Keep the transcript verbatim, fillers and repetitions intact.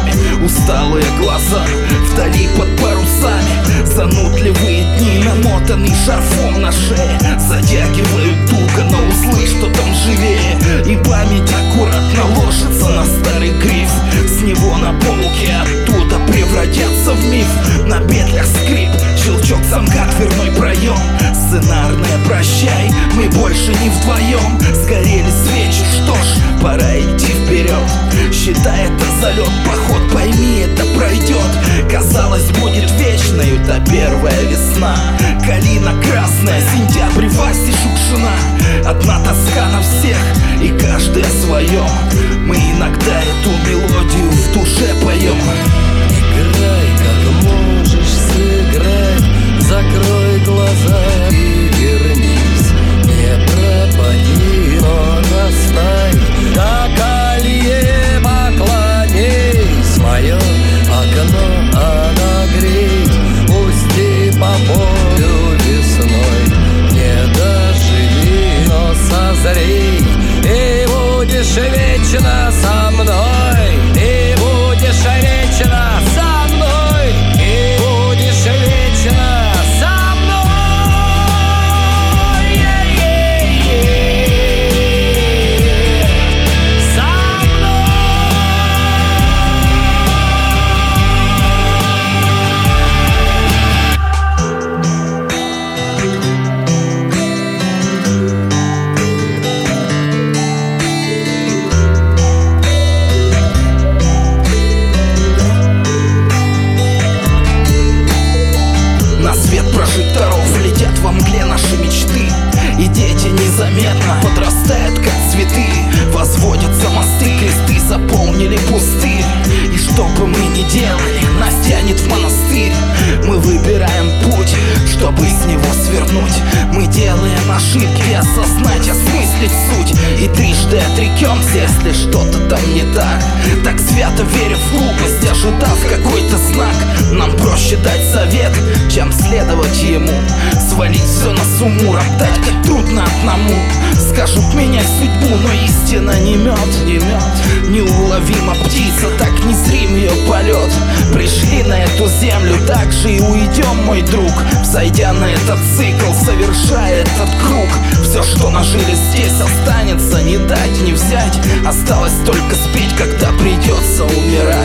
нами. Усталые глаза вдали под парусами, занудливые дни, намотанный шарфом на шее, затягивают туго на узлы, что там живее. И память аккуратно ложится на старый гриф. С него на полке, оттуда превратятся в миф. На петлях скрип, щелчок замка, дверной проем. Сценарное прощай, мы больше не вдвоем. Сгорели свечи, что ж, пора идти вперед. Считай это залет, поход, пойми, это пройдет. Казалось, будет вечной та первая весна. Калина красная, сентябрь, Васи Шукшина. Одна тоска на всех, и каждый о своем. Мы иногда эту мелодию в душе поем. Играй, как можешь, сыграй, закрой глаза и вернись. Не пропади, но настай, до колье поклонись. Мое окно отогрей, пусти по полю весной. Не доживи, но созрей, и будешь вечно со мной. И будешь вечно со мной. И будешь вечно со мной. Со мной. На свет прожекторов летят во мгле наши мечты, и дети незаметно подрастают, как цветы. Возводятся мосты, кресты заполнили пустырь. И что бы мы ни делали, нас тянет в монастырь. Мы выбираем путь, чтобы с него свернуть. Мы делаем ошибки, осознать, осмыслить суть. И трижды отрекемся, если что-то там не так. Так свято веря в глупость, ожидав какой-то знак. Нам проще дать совет, чем следовать ему. Свалить все на сумму, роптать, как трудно одному. Скажут менять судьбу, но истина не мед, не мед. Неуловима птица, так незрим ее полет. Пришли на эту землю, так же и уйдем, мой друг. Взойдя на этот цикл, совершая этот круг. Все, что нажили здесь, останется, не дать, не взять. Осталось только спеть, когда придется умирать.